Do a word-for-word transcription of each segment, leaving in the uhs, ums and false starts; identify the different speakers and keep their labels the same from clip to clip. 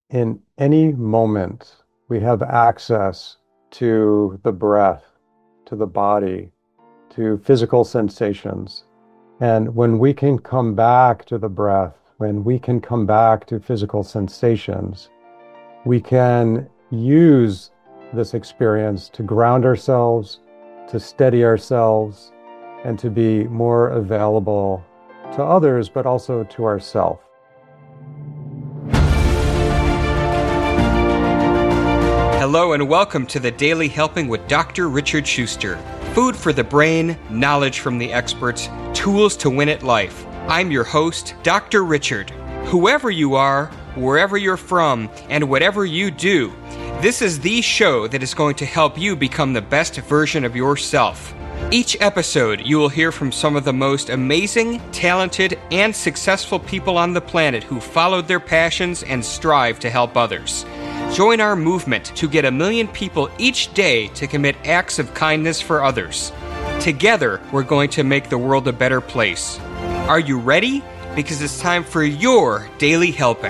Speaker 1: in any moment, we have access to the breath, to the body, to physical sensations. And when we can come back to the breath, when we can come back to physical sensations, we can use this experience to ground ourselves, to steady ourselves, and to be more available to others, but also to ourselves.
Speaker 2: Hello and welcome to the Daily Helping with Doctor Richard Schuster. Food for the brain, knowledge from the experts, tools to win at life. I'm your host, Doctor Richard. Whoever you are, wherever you're from, and whatever you do, this is the show that is going to help you become the best version of yourself. Each episode, you will hear from some of the most amazing, talented, and successful people on the planet who followed their passions and strive to help others. Join our movement to get a million people each day to commit acts of kindness for others. Together, we're going to make the world a better place. Are you ready? Because it's time for your Daily Helping.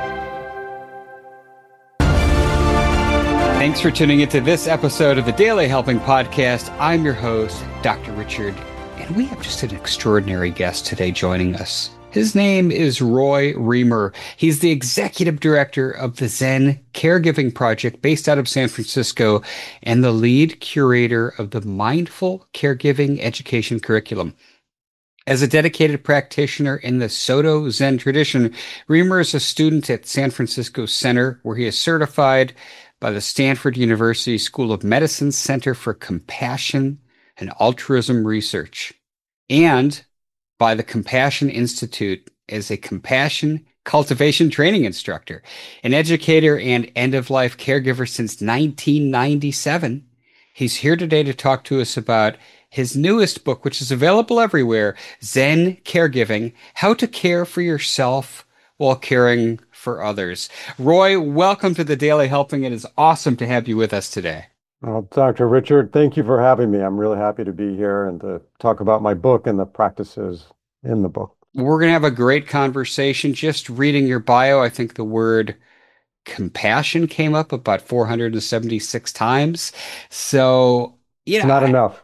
Speaker 2: Thanks for tuning into this episode of the Daily Helping Podcast. I'm your host, Doctor Richard, and we have just an extraordinary guest today joining us. His name is Roy Reamer. He's the executive director of the Zen Caregiving Project based out of San Francisco and the lead curator of the Mindful Caregiving Education Curriculum. As a dedicated practitioner in the Soto Zen tradition, Reamer is a student at San Francisco Center, where he is certified by the Stanford University School of Medicine Center for Compassion and Altruism Research, and by the Compassion Institute as a compassion cultivation training instructor, an educator and end-of-life caregiver since nineteen ninety-seven. He's here today to talk to us about his newest book, which is available everywhere, Zen Caregiving: How to Care for Yourself While Caring for Others. Roy, welcome to the Daily Helping. It is awesome to have you with us today.
Speaker 1: Well, Doctor Richard, thank you for having me. I'm really happy to be here and to talk about my book and the practices in the book.
Speaker 2: We're going to have a great conversation. Just reading your bio, I think the word compassion came up about four hundred seventy-six times. So, yeah.
Speaker 1: It's not enough.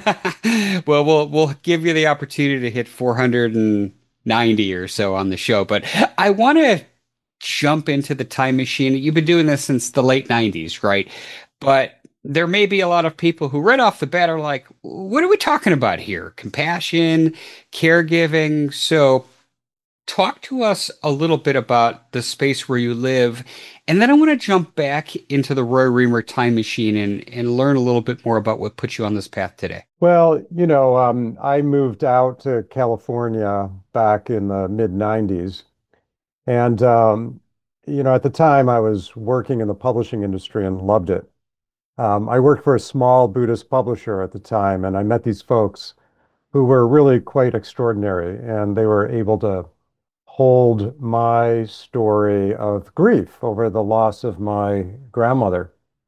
Speaker 2: Well, we'll we'll give you the opportunity to hit four hundred ninety or so on the show. But I want to jump into the time machine. You've been doing this since the late nineties, right? But there may be a lot of people who right off the bat are like, what are we talking about here? Compassion, caregiving. So talk to us a little bit about the space where you live. And then I want to jump back into the Roy Reamer time machine and, and learn a little bit more about what put you on this path today.
Speaker 1: Well, you know, um, I moved out to California back in the mid nineties. And, um, you know, at the time I was working in the publishing industry and loved it. Um, I worked for a small Buddhist publisher at the time, and I met these folks who were really quite extraordinary, and they were able to hold my story of grief over the loss of my grandmother.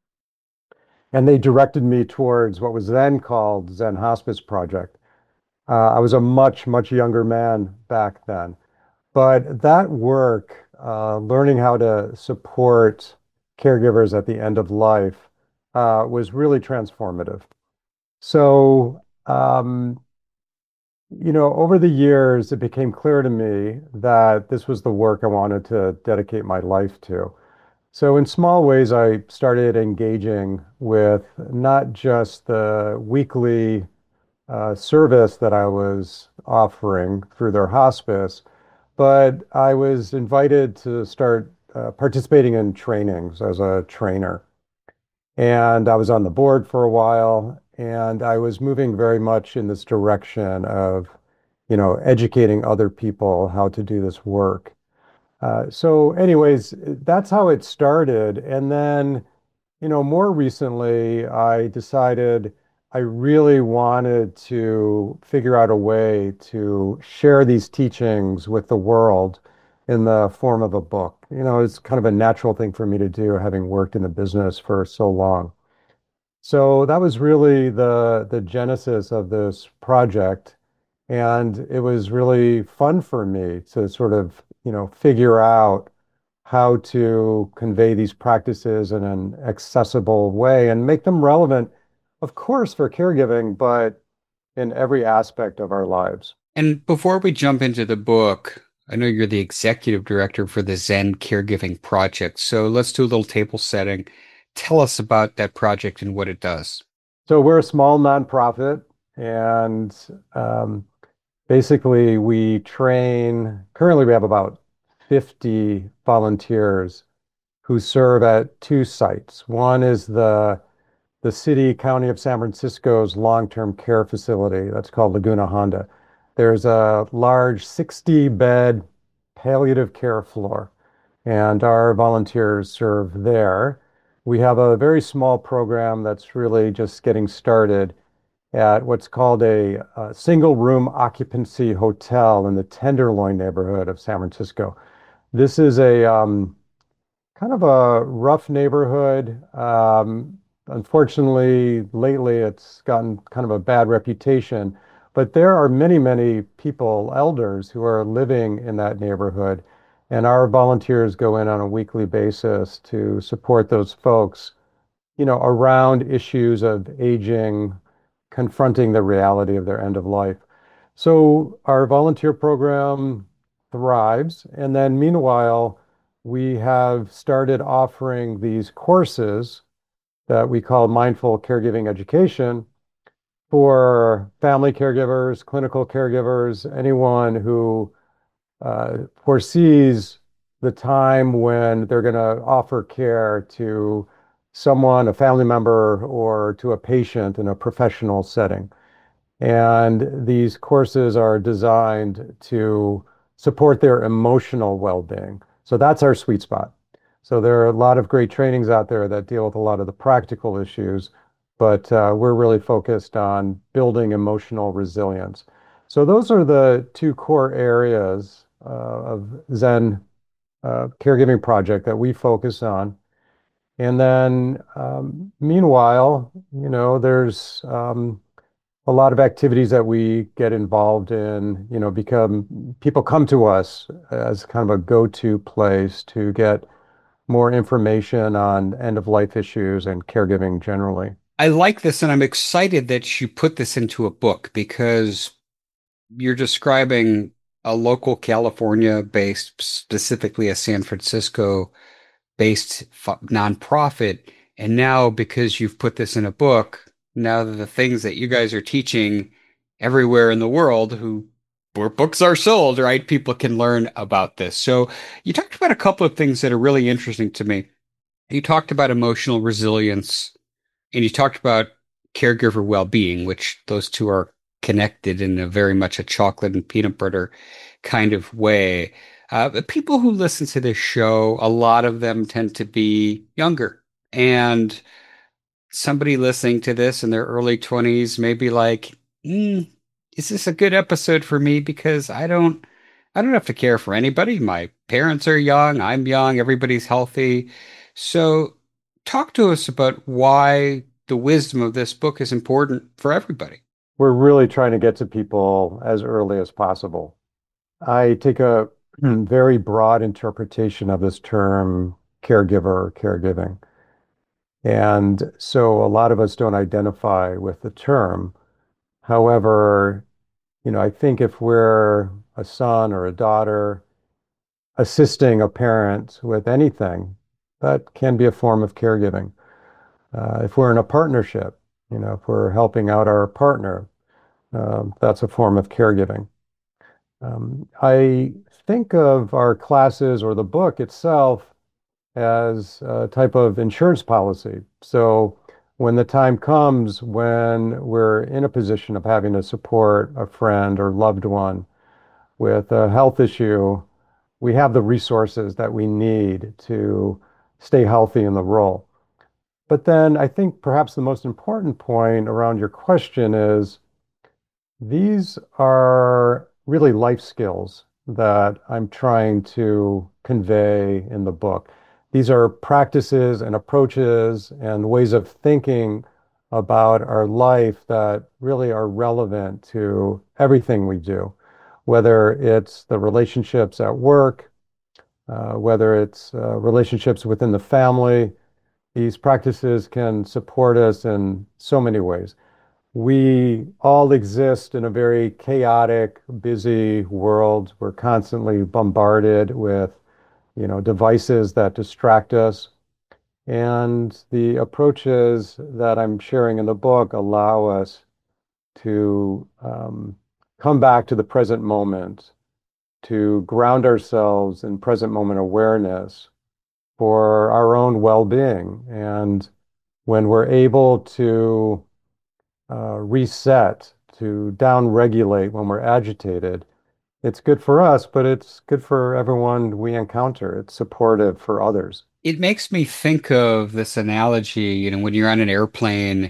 Speaker 1: And they directed me towards what was then called Zen Hospice Project. Uh, I was a much, much younger man back then. But that work, uh, learning how to support caregivers at the end of life, uh, was really transformative. So, um, you know, over the years, it became clear to me that this was the work I wanted to dedicate my life to. So in small ways, I started engaging with not just the weekly uh, service that I was offering through their hospice, but I was invited to start uh, participating in trainings as a trainer. And I was on the board for a while, and I was moving very much in this direction of, you know, educating other people how to do this work. Uh, so anyways, that's how it started. And then, you know, more recently, I decided I really wanted to figure out a way to share these teachings with the world in the form of a book. You know, it's kind of a natural thing for me to do, having worked in the business for so long. So that was really the the genesis of this project. And it was really fun for me to sort of, you know, figure out how to convey these practices in an accessible way and make them relevant, of course, for caregiving, but in every aspect of our lives.
Speaker 2: And before we jump into the book, I know you're the executive director for the Zen Caregiving Project. So let's do a little table setting. Tell us about that project and what it does.
Speaker 1: So we're a small nonprofit, and um, basically we train, currently we have about fifty volunteers who serve at two sites. One is the the city county of San Francisco's long-term care facility that's called Laguna Honda. There's a large sixty bed palliative care floor, and our volunteers serve there. We have a very small program that's really just getting started at what's called a, a single room occupancy hotel in the Tenderloin neighborhood of San Francisco. This is a um, kind of a rough neighborhood. Um, unfortunately, lately it's gotten kind of a bad reputation, but there are many, many people, elders, who are living in that neighborhood. And our volunteers go in on a weekly basis to support those folks, you know, around issues of aging, confronting the reality of their end of life. So our volunteer program thrives. And then meanwhile, we have started offering these courses that we call mindful caregiving education for family caregivers, clinical caregivers, anyone who uh, foresees the time when they're going to offer care to someone, a family member, or to a patient in a professional setting. And these courses are designed to support their emotional well-being. So that's our sweet spot. So there are a lot of great trainings out there that deal with a lot of the practical issues, but uh, we're really focused on building emotional resilience. So those are the two core areas uh, of Zen uh, Caregiving Project that we focus on. And then, um, meanwhile, you know, there's um, a lot of activities that we get involved in, you know, become people come to us as kind of a go-to place to get more information on end of life issues and caregiving generally.
Speaker 2: I like this, and I'm excited that you put this into a book because you're describing a local California based, specifically a San Francisco based nonprofit. And now, because you've put this in a book, now the things that you guys are teaching everywhere in the world, who where books are sold, right? People can learn about this. So you talked about a couple of things that are really interesting to me. You talked about emotional resilience, and you talked about caregiver well-being, which those two are connected in a very much a chocolate and peanut butter kind of way. Uh, the people who listen to this show, a lot of them tend to be younger. And somebody listening to this in their early twenties may be like, mm, is this a good episode for me? Because I don't, I don't have to care for anybody. My parents are young. I'm young. Everybody's healthy. So talk to us about why the wisdom of this book is important for everybody.
Speaker 1: We're really trying to get to people as early as possible. I take a very broad interpretation of this term caregiver or caregiving. And so a lot of us don't identify with the term. However, you know, I think if we're a son or a daughter assisting a parent with anything, that can be a form of caregiving. Uh, if we're in a partnership, you know, if we're helping out our partner, um, that's a form of caregiving. Um, I think of our classes or the book itself as a type of insurance policy. So when the time comes when we're in a position of having to support a friend or loved one with a health issue, we have the resources that we need to stay healthy in the role. But then I think perhaps the most important point around your question is these are really life skills that I'm trying to convey in the book. These are practices and approaches and ways of thinking about our life that really are relevant to everything we do, whether it's the relationships at work, uh, whether it's uh, relationships within the family. These practices can support us in so many ways. We all exist in a very chaotic, busy world. We're constantly bombarded with, you know, devices that distract us. And the approaches that I'm sharing in the book allow us to um, come back to the present moment, to ground ourselves in present moment awareness for our own well-being. And when we're able to uh, reset, to down-regulate when we're agitated, it's good for us, but it's good for everyone we encounter. It's supportive for others.
Speaker 2: It makes me think of this analogy, you know, when you're on an airplane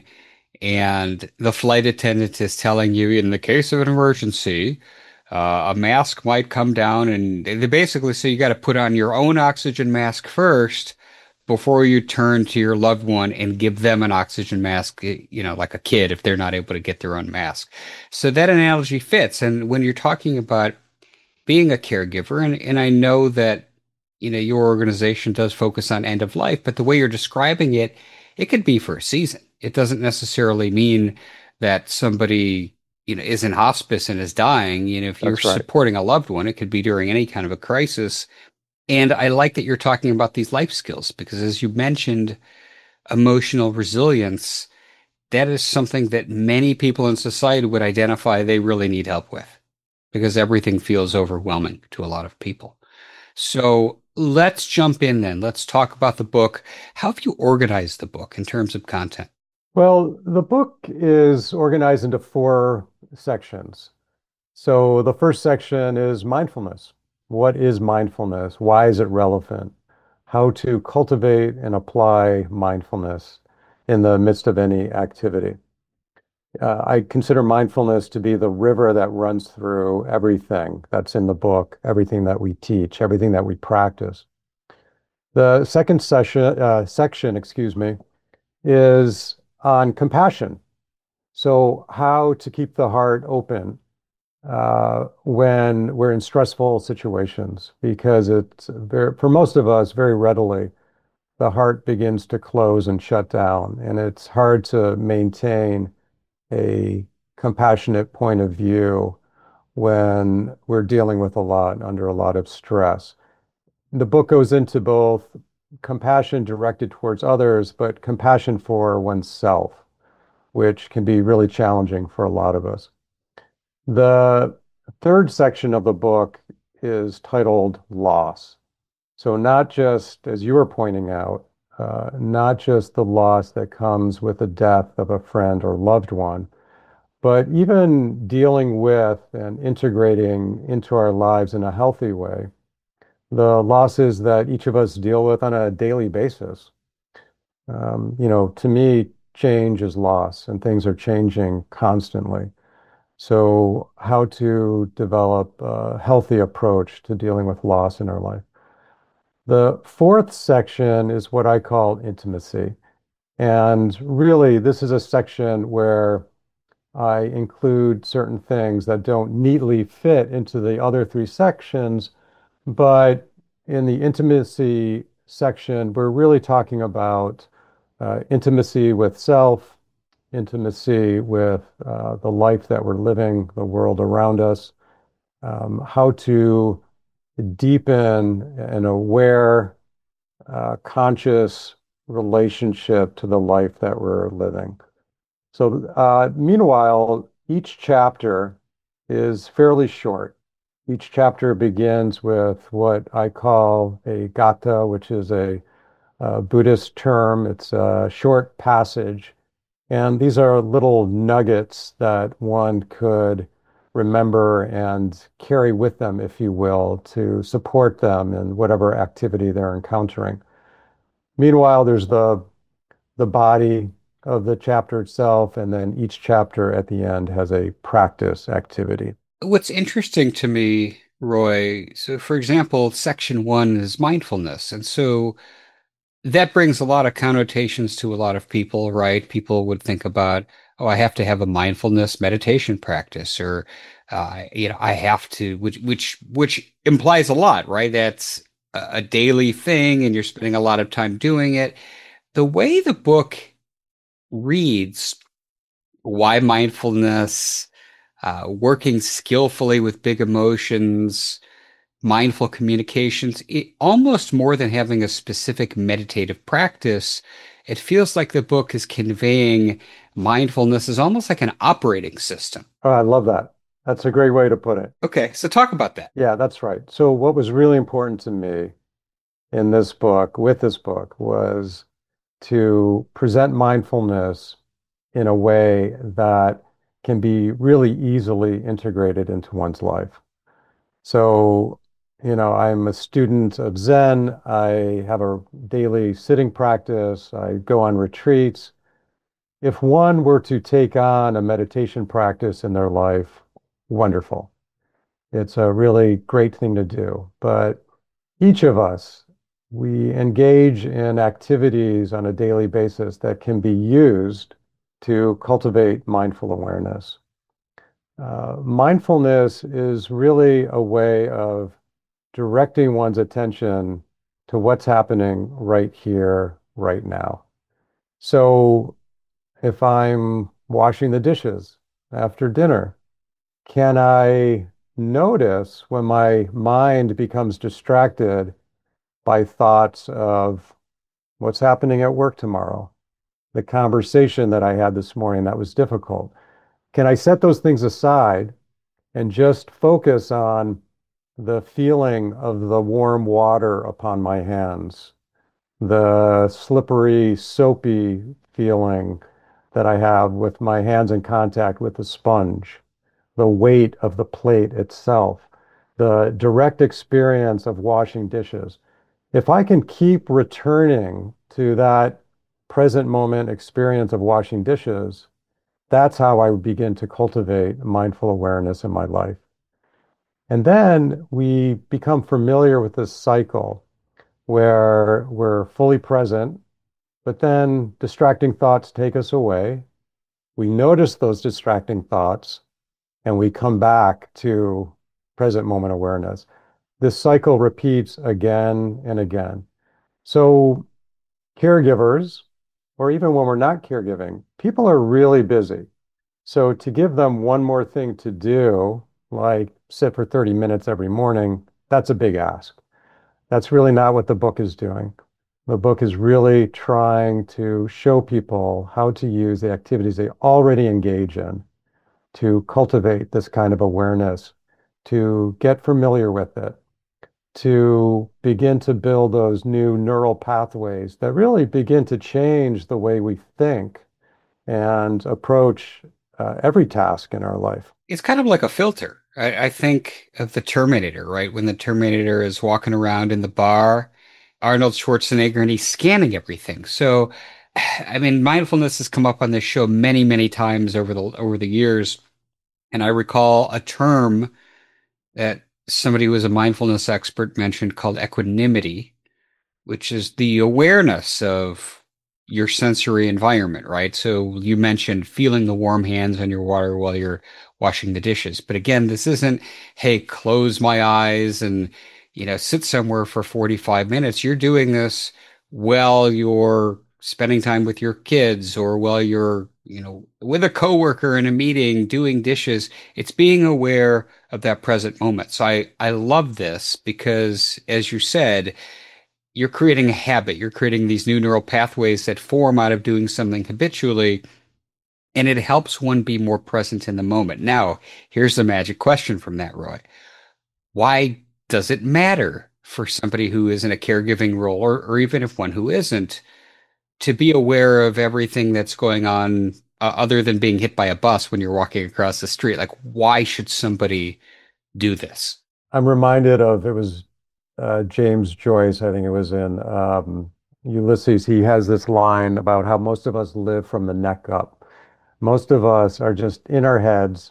Speaker 2: and the flight attendant is telling you, in the case of an emergency, uh, a mask might come down, and they basically say you got to put on your own oxygen mask first before you turn to your loved one and give them an oxygen mask, you know, like a kid if they're not able to get their own mask. So that analogy fits. And when you're talking about being a caregiver, and, and I know that, you know, your organization does focus on end of life, but the way you're describing it, it could be for a season. It doesn't necessarily mean that somebody, you know, is in hospice and is dying. You know, if you're
Speaker 1: That's right.
Speaker 2: supporting a loved one, it could be during any kind of a crisis. And I like that you're talking about these life skills because, as you mentioned, emotional resilience, that is something that many people in society would identify they really need help with because everything feels overwhelming to a lot of people. So let's jump in then. Let's talk about the book. How have you organized the book in terms of content?
Speaker 1: Well, the book is organized into four sections. So the first section is mindfulness. What is mindfulness? Why is it relevant? How to cultivate and apply mindfulness in the midst of any activity. Uh, I consider mindfulness to be the river that runs through everything that's in the book, everything that we teach, everything that we practice. The second session, uh, section, excuse me, is on compassion. So how to keep the heart open uh, when we're in stressful situations, because it's very, for most of us, very readily, the heart begins to close and shut down, and it's hard to maintain a compassionate point of view when we're dealing with a lot under a lot of stress. The book goes into both compassion directed towards others, but compassion for oneself, which can be really challenging for a lot of us. The third section of the book is titled Loss. So not just, as you were pointing out, uh, not just the loss that comes with the death of a friend or loved one, but even dealing with and integrating into our lives in a healthy way, the losses that each of us deal with on a daily basis. Um, you know, to me, change is loss, and things are changing constantly. So, how to develop a healthy approach to dealing with loss in our life. The fourth section is what I call intimacy. And really, this is a section where I include certain things that don't neatly fit into the other three sections, but in the intimacy section, we're really talking about uh, intimacy with self, intimacy with uh, the life that we're living, the world around us, um, how to deepen an aware, uh, conscious relationship to the life that we're living. So, uh, meanwhile, each chapter is fairly short. Each chapter begins with what I call a gatha, which is a, a Buddhist term. It's a short passage. And these are little nuggets that one could remember and carry with them, if you will, to support them in whatever activity they're encountering. Meanwhile, there's the the body of the chapter itself, and then each chapter at the end has a practice activity.
Speaker 2: What's interesting to me, Roy, so for example, section one is mindfulness. And so that brings a lot of connotations to a lot of people, right? People would think about, oh, I have to have a mindfulness meditation practice, or uh, you know, I have to, which which which implies a lot, right? That's a, a daily thing and you're spending a lot of time doing it. The way the book reads, why mindfulness, uh, working skillfully with big emotions, mindful communications, it, almost more than having a specific meditative practice, it feels like the book is conveying mindfulness as almost like an operating system.
Speaker 1: Oh, I love that. That's a great way to put it.
Speaker 2: Okay, so talk about that.
Speaker 1: Yeah, that's right. So what was really important to me in this book, with this book, was to present mindfulness in a way that can be really easily integrated into one's life. So, you know, I'm a student of Zen. I have a daily sitting practice. I go on retreats. If one were to take on a meditation practice in their life, wonderful. It's a really great thing to do. But each of us, we engage in activities on a daily basis that can be used to cultivate mindful awareness. Uh, mindfulness is really a way of directing one's attention to what's happening right here, right now. So if I'm washing the dishes after dinner, can I notice when my mind becomes distracted by thoughts of what's happening at work tomorrow, the conversation that I had this morning that was difficult? Can I set those things aside and just focus on the feeling of the warm water upon my hands, the slippery, soapy feeling that I have with my hands in contact with the sponge, the weight of the plate itself, the direct experience of washing dishes? If I can keep returning to that present moment experience of washing dishes, that's how I begin to cultivate mindful awareness in my life. And then we become familiar with this cycle where we're fully present, but then distracting thoughts take us away. We notice those distracting thoughts and we come back to present moment awareness. This cycle repeats again and again. So caregivers, or even when we're not caregiving, people are really busy. So to give them one more thing to do, like sit for thirty minutes every morning, that's a big ask. That's really not what the book is doing. The book is really trying to show people how to use the activities they already engage in to cultivate this kind of awareness, to get familiar with it, to begin to build those new neural pathways that really begin to change the way we think and approach uh, every task in our life.
Speaker 2: It's kind of like a filter. I, I think of the Terminator, right? When the Terminator is walking around in the bar, Arnold Schwarzenegger, and he's scanning everything. So, I mean, mindfulness has come up on this show many, many times over the over the years. And I recall a term that somebody who was a mindfulness expert mentioned called equanimity, which is the awareness of your sensory environment, right? So you mentioned feeling the warm hands on your water while you're washing the dishes. But again, this isn't, hey, close my eyes and, you know, sit somewhere for forty-five minutes. You're doing this while you're spending time with your kids or while you're, you know, with a coworker in a meeting doing dishes. It's being aware of that present moment. So I, I love this because, as you said, you're creating a habit. You're creating these new neural pathways that form out of doing something habitually, and it helps one be more present in the moment. Now, here's the magic question from that, Roy. Why does it matter for somebody who is in a caregiving role, or, or even if one who isn't, to be aware of everything that's going on uh, other than being hit by a bus when you're walking across the street? Like, why should somebody do this?
Speaker 1: I'm reminded of, it was uh, James Joyce, I think it was in um, Ulysses. He has this line about how most of us live from the neck up. Most of us are just in our heads.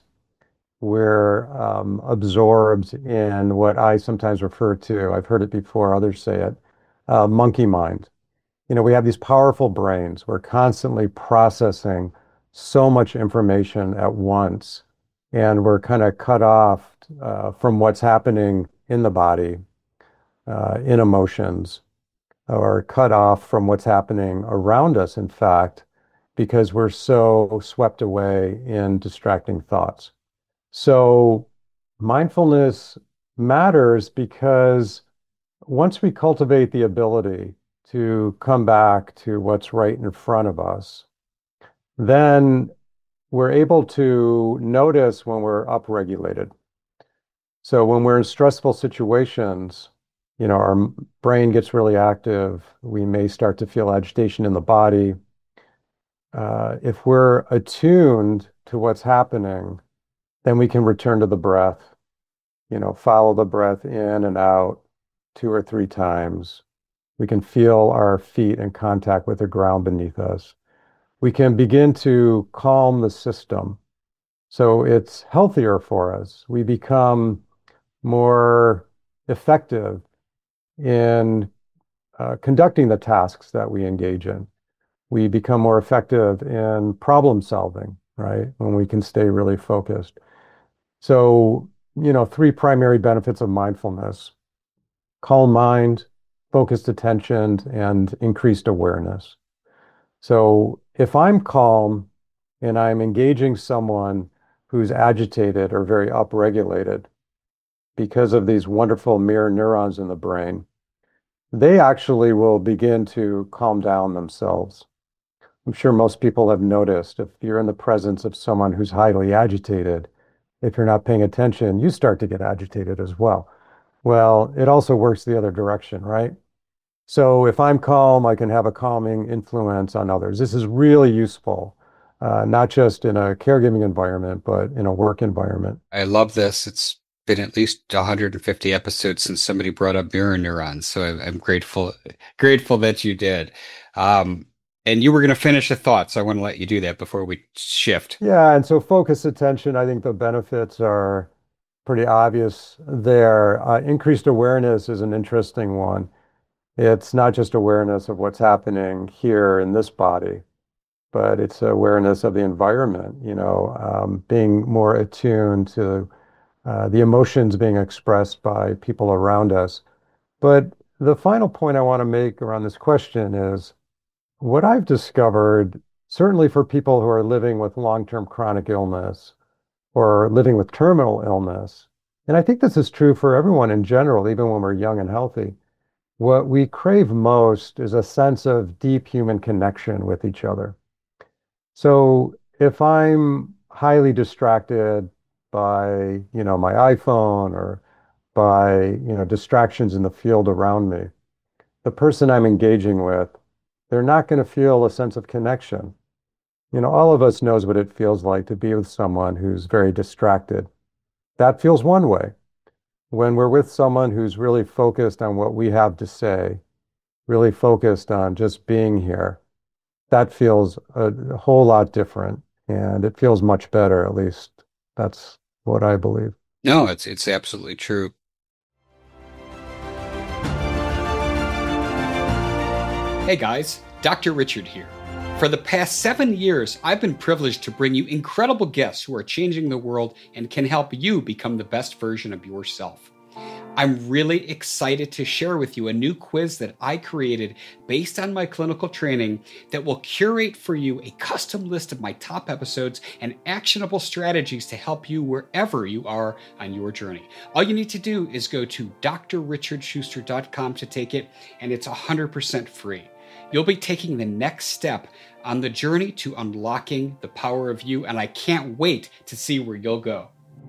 Speaker 1: We're um, absorbed in what I sometimes refer to, I've heard it before, others say it, uh, monkey mind. You know, we have these powerful brains. We're constantly processing so much information at once, and we're kind of cut off uh, from what's happening in the body. uh, in emotions or cut off from what's happening around us, in fact, because we're so swept away in distracting thoughts. So mindfulness matters because once we cultivate the ability to come back to what's right in front of us, then we're able to notice when we're upregulated. So when we're in stressful situations, you know, our brain gets really active. We may start to feel agitation in the body. Uh, if we're attuned to what's happening, then we can return to the breath, you know, follow the breath in and out two or three times. We can feel our feet in contact with the ground beneath us. We can begin to calm the system. So it's healthier for us. We become more effective in uh, conducting the tasks that we engage in. We become more effective in problem solving, right? When we can stay really focused. So, you know, three primary benefits of mindfulness: calm mind, focused attention, and increased awareness. So if I'm calm and I'm engaging someone who's agitated or very upregulated because of these wonderful mirror neurons in the brain, they actually will begin to calm down themselves. I'm sure most people have noticed if you're in the presence of someone who's highly agitated, if you're not paying attention, you start to get agitated as well. Well, it also works the other direction, right? So if I'm calm, I can have a calming influence on others. This is really useful, uh, not just in a caregiving environment, but in a work environment.
Speaker 2: I love this. It's been at least one hundred fifty episodes since somebody brought up mirror neurons, so I'm, I'm grateful grateful that you did. Um, and you were going to finish a thought, so I want to let you do that before we shift.
Speaker 1: Yeah, and so focus attention, I think the benefits are pretty obvious there. Uh, increased awareness is an interesting one. It's not just awareness of what's happening here in this body, but it's awareness of the environment, you know, um, being more attuned to uh, the emotions being expressed by people around us. But the final point I want to make around this question is what I've discovered, certainly for people who are living with long-term chronic illness or living with terminal illness, and I think this is true for everyone in general, even when we're young and healthy, what we crave most is a sense of deep human connection with each other. So if I'm highly distracted by, you know, my iPhone or by, you know, distractions in the field around me, the person I'm engaging with, they're not going to feel a sense of connection. You know, all of us knows what it feels like to be with someone who's very distracted. That feels one way. When we're with someone who's really focused on what we have to say, really focused on just being here, that feels a, a whole lot different, and it feels much better, at least that's what I believe.
Speaker 2: No, it's it's absolutely true. Hey guys, Doctor Richard here. For the past seven years, I've been privileged to bring you incredible guests who are changing the world and can help you become the best version of yourself. I'm really excited to share with you a new quiz that I created based on my clinical training that will curate for you a custom list of my top episodes and actionable strategies to help you wherever you are on your journey. All you need to do is go to d r richard schuster dot com to take it, and it's one hundred percent free. You'll be taking the next step on the journey to unlocking the power of you, and I can't wait to see where you'll go.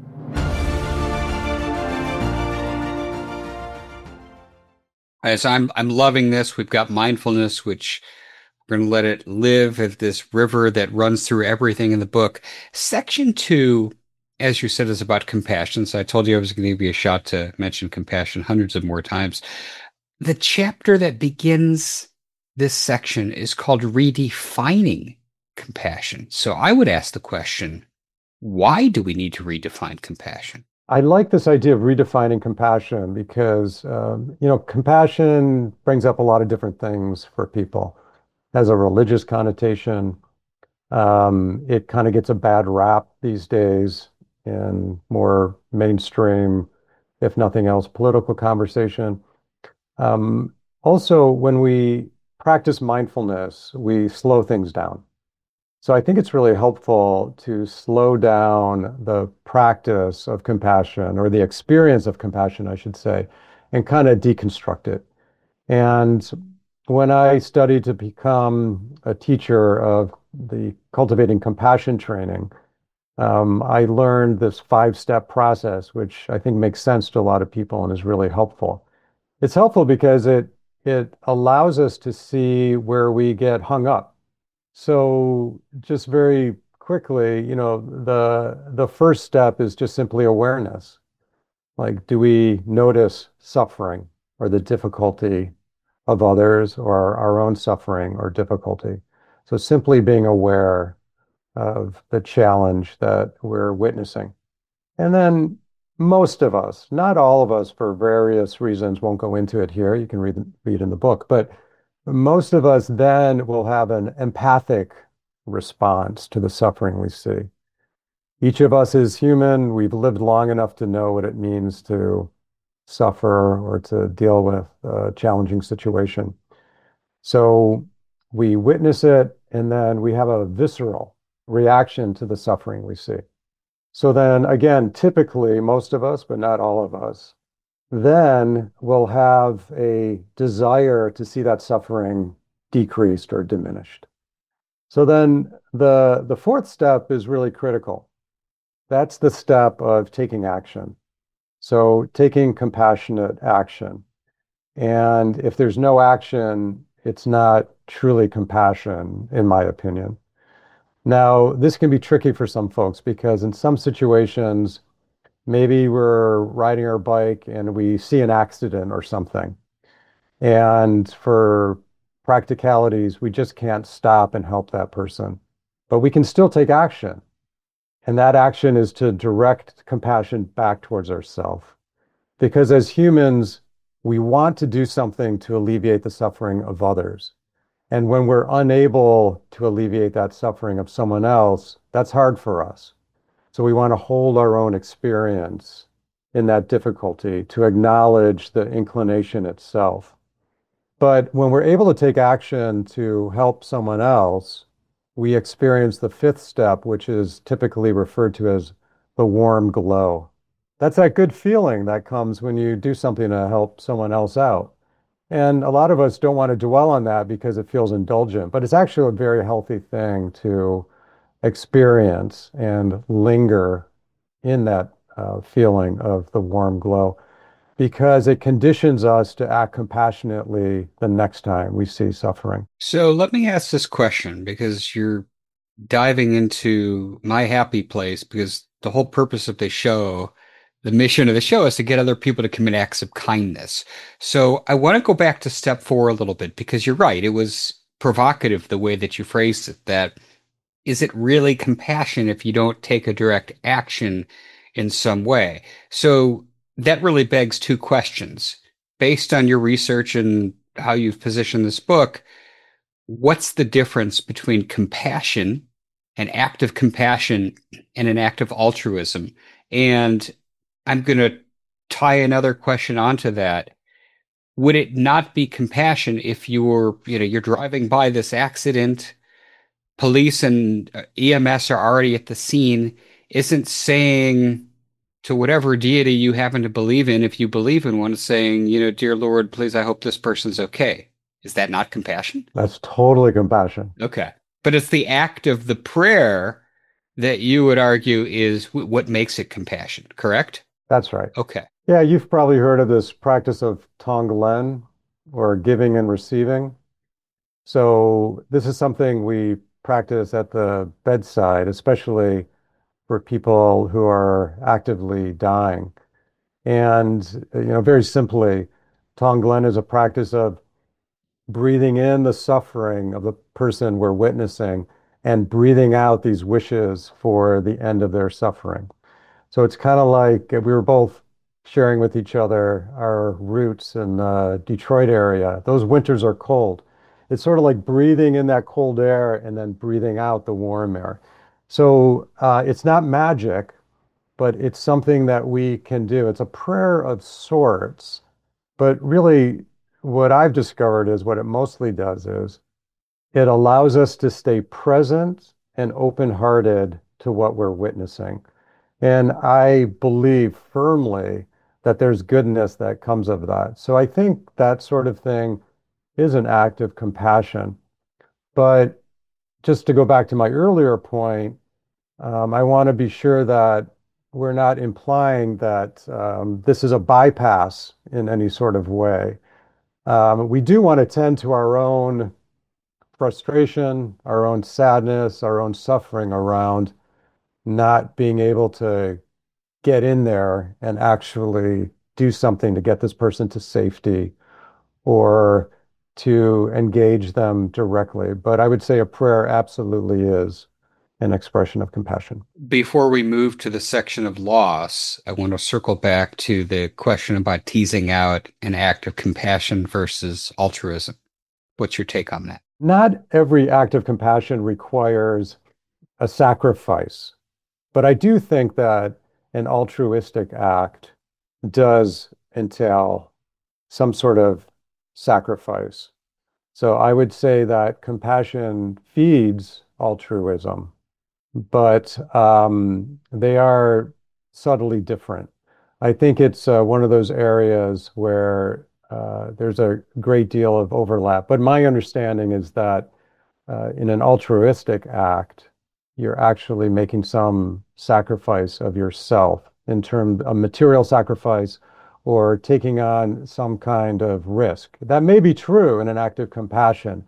Speaker 2: As I'm I'm loving this. We've got mindfulness, which we're going to let it live as this river that runs through everything in the book. Section two, as you said, is about compassion. So I told you I was going to give you a shot to mention compassion hundreds of more times. The chapter that begins this section is called Redefining Compassion. So I would ask the question, why do we need to redefine compassion?
Speaker 1: I like this idea of redefining compassion because, um, you know, compassion brings up a lot of different things for people. It has a religious connotation. Um, it kind of gets a bad rap these days in more mainstream, if nothing else, political conversation. Um, Also, when we practice mindfulness, we slow things down. So I think it's really helpful to slow down the practice of compassion or the experience of compassion, I should say, and kind of deconstruct it. And when I studied to become a teacher of the Cultivating Compassion training, um, I learned this five-step process, which I think makes sense to a lot of people and is really helpful. It's helpful because it it allows us to see where we get hung up. So just very quickly, you know, the the first step is just simply awareness. Like, do we notice suffering or the difficulty of others or our own suffering or difficulty? So simply being aware of the challenge that we're witnessing. And then most of us, not all of us for various reasons, won't go into it here. You can read read in the book, but most of us then will have an empathic response to the suffering we see. Each of us is human. We've lived long enough to know what it means to suffer or to deal with a challenging situation. So we witness it and then we have a visceral reaction to the suffering we see. So then again, typically most of us, but not all of us, then will have a desire to see that suffering decreased or diminished. So then the the fourth step is really critical. That's the step of taking action. So taking compassionate action. And if there's no action, it's not truly compassion, in my opinion. Now, this can be tricky for some folks because in some situations, maybe we're riding our bike and we see an accident or something. And for practicalities, we just can't stop and help that person. But we can still take action. And that action is to direct compassion back towards ourselves. Because as humans, we want to do something to alleviate the suffering of others. And when we're unable to alleviate that suffering of someone else, that's hard for us. So we want to hold our own experience in that difficulty to acknowledge the inclination itself. But when we're able to take action to help someone else, we experience the fifth step, which is typically referred to as the warm glow. That's that good feeling that comes when you do something to help someone else out. And a lot of us don't want to dwell on that because it feels indulgent, but it's actually a very healthy thing to experience and linger in that uh, feeling of the warm glow because it conditions us to act compassionately the next time we see suffering.
Speaker 2: So let me ask this question because you're diving into my happy place because the whole purpose of the show, the mission of the show is to get other people to commit acts of kindness. So I want to go back to step four a little bit because you're right. It was provocative the way that you phrased it, that is it really compassion if you don't take a direct action in some way? So that really begs two questions. Based on your research and how you've positioned this book, what's the difference between compassion, an act of compassion, and an act of altruism? And I'm going to tie another question onto that. Would it not be compassion if you were, you know, you're driving by this accident, police and uh, E M S are already at the scene, isn't saying to whatever deity you happen to believe in, if you believe in one, saying, you know, dear Lord, please, I hope this person's okay. Is that not compassion?
Speaker 1: That's totally compassion.
Speaker 2: Okay. But it's the act of the prayer that you would argue is w- what makes it compassion, correct?
Speaker 1: That's right.
Speaker 2: Okay.
Speaker 1: Yeah, you've probably heard of this practice of Tonglen or giving and receiving. So this is something we practice at the bedside, especially for people who are actively dying. And, you know, very simply, Tonglen is a practice of breathing in the suffering of the person we're witnessing and breathing out these wishes for the end of their suffering. So it's kind of like we were both sharing with each other our roots in the Detroit area. Those winters are cold. It's sort of like breathing in that cold air and then breathing out the warm air. So uh, it's not magic, but it's something that we can do. It's a prayer of sorts, but really what I've discovered is what it mostly does is it allows us to stay present and open-hearted to what we're witnessing. And I believe firmly that there's goodness that comes of that. So I think that sort of thing is an act of compassion. But just to go back to my earlier point, um, I want to be sure that we're not implying that um, this is a bypass in any sort of way. Um, we do want to tend to our own frustration, our own sadness, our own suffering around not being able to get in there and actually do something to get this person to safety or to engage them directly. But I would say a prayer absolutely is an expression of compassion.
Speaker 2: Before we move to the section of loss, I want to circle back to the question about teasing out an act of compassion versus altruism. What's your take on that?
Speaker 1: Not every act of compassion requires a sacrifice, but I do think that an altruistic act does entail some sort of sacrifice. So I would say that compassion feeds altruism, but um, they are subtly different. I think it's uh, one of those areas where uh, there's a great deal of overlap. But my understanding is that uh, in an altruistic act, you're actually making some sacrifice of yourself in terms of material sacrifice or taking on some kind of risk. That may be true in an act of compassion,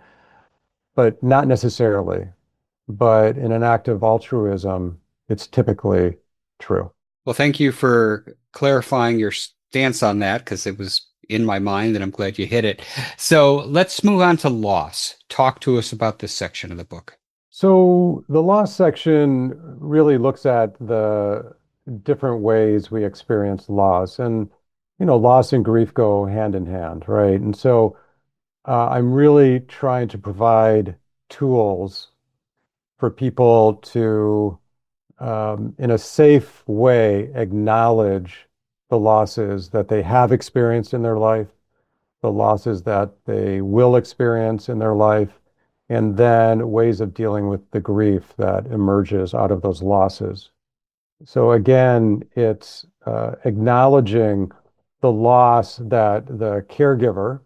Speaker 1: but not necessarily. But in an act of altruism, it's typically true.
Speaker 2: Well, thank you for clarifying your stance on that because it was in my mind and I'm glad you hit it. So let's move on to loss. Talk to us about this section of the book.
Speaker 1: So the loss section really looks at the different ways we experience loss. And, you know, loss and grief go hand in hand, right? And so uh, I'm really trying to provide tools for people to, um, in a safe way, acknowledge the losses that they have experienced in their life, the losses that they will experience in their life, and then ways of dealing with the grief that emerges out of those losses. So again, it's uh, acknowledging the loss that the caregiver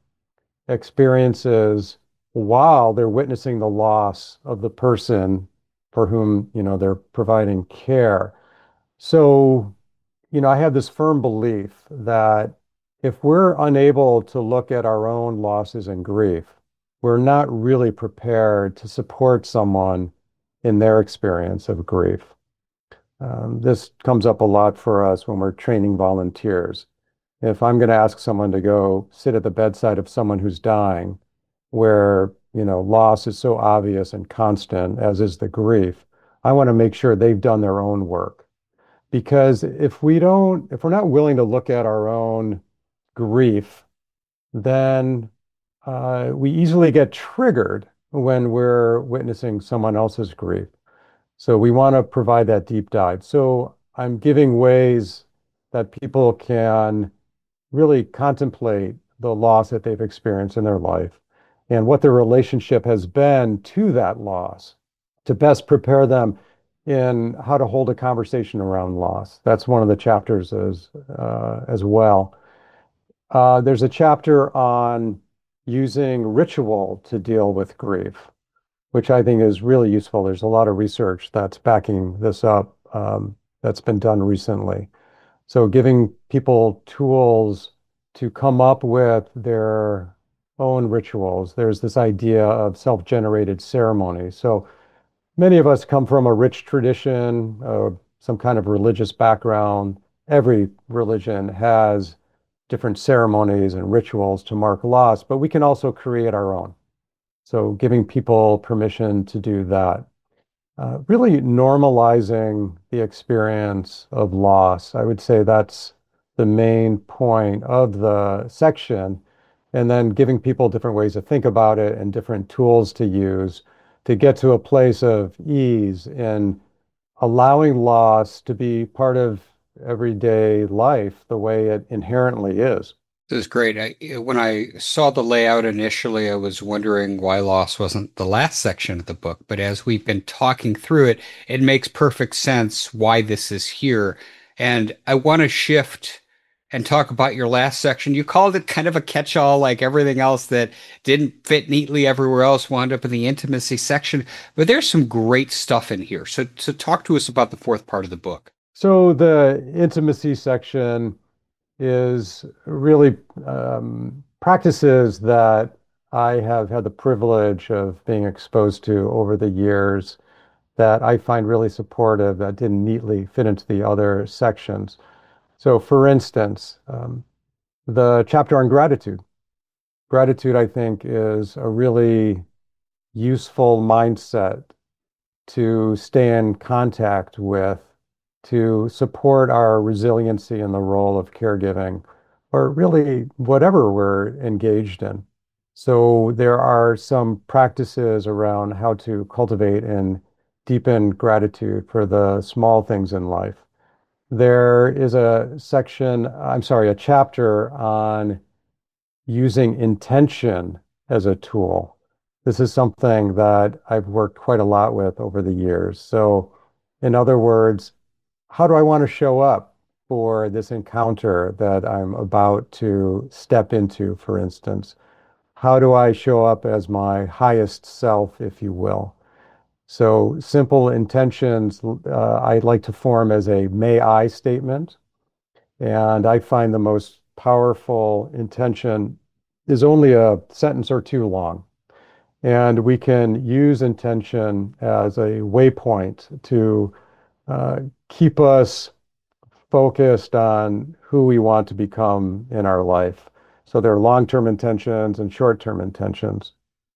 Speaker 1: experiences while they're witnessing the loss of the person for whom, you know, they're providing care. So, you know, I have this firm belief that if we're unable to look at our own losses and grief, we're not really prepared to support someone in their experience of grief. Um, this comes up a lot for us when we're training volunteers. If I'm going to ask someone to go sit at the bedside of someone who's dying, where, you know, loss is so obvious and constant, as is the grief, I want to make sure they've done their own work. Because if we don't, if we're not willing to look at our own grief, then uh, we easily get triggered when we're witnessing someone else's grief. So we want to provide that deep dive. So I'm giving ways that people can really contemplate the loss that they've experienced in their life and what their relationship has been to that loss to best prepare them in how to hold a conversation around loss. That's one of the chapters as, uh, as well. Uh, there's a chapter on using ritual to deal with grief, which I think is really useful. There's a lot of research that's backing this up, um, that's been done recently. So giving people tools to come up with their own rituals. There's this idea of self-generated ceremony. So many of us come from a rich tradition, uh, some kind of religious background. Every religion has different ceremonies and rituals to mark loss, but we can also create our own. So giving people permission to do that. Uh, really normalizing the experience of loss. I would say that's the main point of the section. And then giving people different ways to think about it and different tools to use to get to a place of ease in allowing loss to be part of everyday life the way it inherently is.
Speaker 2: This is great. I, when I saw the layout initially, I was wondering why loss wasn't the last section of the book. But as we've been talking through it, it makes perfect sense why this is here. And I want to shift and talk about your last section. You called it kind of a catch-all, like everything else that didn't fit neatly everywhere else wound up in the intimacy section. But there's some great stuff in here. So, so talk to us about the fourth part of the book.
Speaker 1: So the intimacy section is really um, practices that I have had the privilege of being exposed to over the years that I find really supportive that didn't neatly fit into the other sections. So, for instance, um, the chapter on gratitude. Gratitude, I think, is a really useful mindset to stay in contact with, to support our resiliency in the role of caregiving, or really whatever we're engaged in. So there are some practices around how to cultivate and deepen gratitude for the small things in life. There is a section, I'm sorry, a chapter on using intention as a tool. This is something that I've worked quite a lot with over the years. So, in other words, how do I want to show up for this encounter that I'm about to step into, for instance? How do I show up as my highest self, if you will? So simple intentions uh, I like to form as a may I statement. And I find the most powerful intention is only a sentence or two long. And we can use intention as a waypoint to uh, keep us focused on who we want to become in our life. So there are long-term intentions and short-term intentions.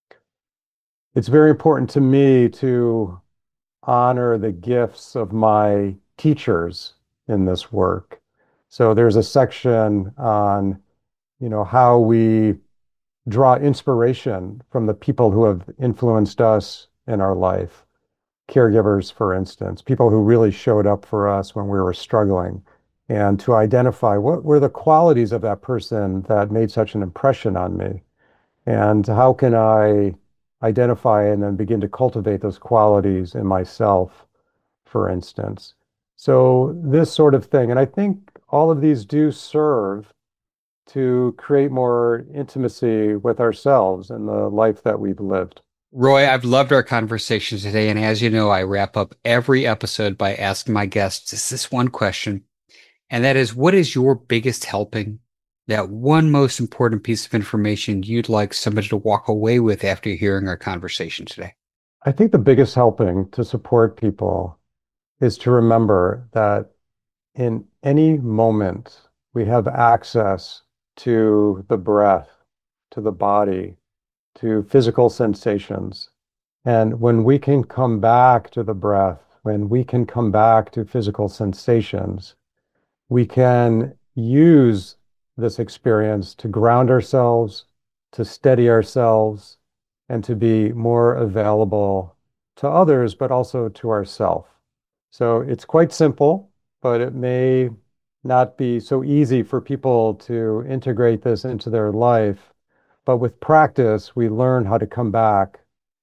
Speaker 1: It's very important to me to honor the gifts of my teachers in this work. So there's a section on, you know, how we draw inspiration from the people who have influenced us in our life. Caregivers, for instance, people who really showed up for us when we were struggling, and to identify what were the qualities of that person that made such an impression on me, and how can I identify and then begin to cultivate those qualities in myself, for instance. So this sort of thing, and I think all of these do serve to create more intimacy with ourselves and the life that we've lived.
Speaker 2: Roy, I've loved our conversation today. And as you know, I wrap up every episode by asking my guests just this one question. And that is, what is your biggest helping? That one most important piece of information you'd like somebody to walk away with after hearing our conversation today?
Speaker 1: I think the biggest helping to support people is to remember that in any moment we have access to the breath, to the body, to physical sensations. And when we can come back to the breath, when we can come back to physical sensations, we can use this experience to ground ourselves, to steady ourselves, and to be more available to others, but also to ourselves. So it's quite simple, but it may not be so easy for people to integrate this into their life. But with practice, we learn how to come back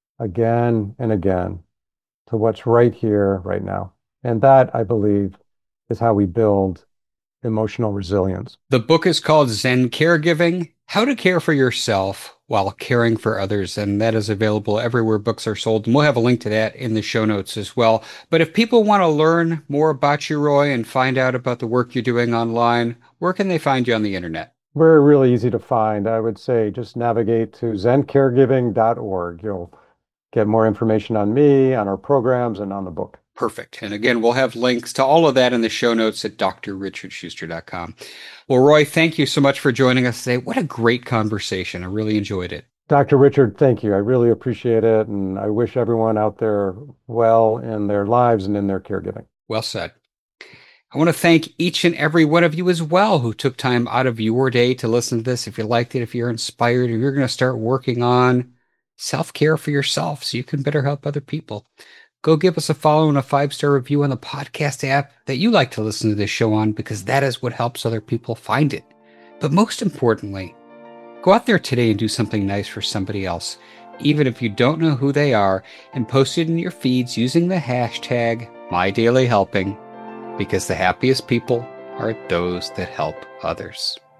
Speaker 1: again and again to what's right here, right now. And that, I believe, is how we build emotional resilience.
Speaker 2: The book is called Zen Caregiving: How to Care for Yourself While Caring for Others. And that is available everywhere books are sold. And we'll have a link to that in the show notes as well. But if people want to learn more about you, Roy, and find out about the work you're doing online, where can they find you on the internet?
Speaker 1: We're really easy to find. I would say just navigate to zen caregiving dot org. You'll get more information on me, on our programs, and on the book.
Speaker 2: Perfect. And again, we'll have links to all of that in the show notes at d r richard schuster dot com. Well, Roy, thank you so much for joining us today. What a great conversation. I really enjoyed it.
Speaker 1: Doctor Richard, thank you. I really appreciate it. And I wish everyone out there well in their lives and in their caregiving.
Speaker 2: Well said. I want to thank each and every one of you as well who took time out of your day to listen to this. If you liked it, if you're inspired, if you're going to start working on self-care for yourself so you can better help other people, go give us a follow and a five-star review on the podcast app that you like to listen to this show on, because that is what helps other people find it. But most importantly, go out there today and do something nice for somebody else, even if you don't know who they are, and post it in your feeds using the hashtag MyDailyHelping, because the happiest people are those that help others.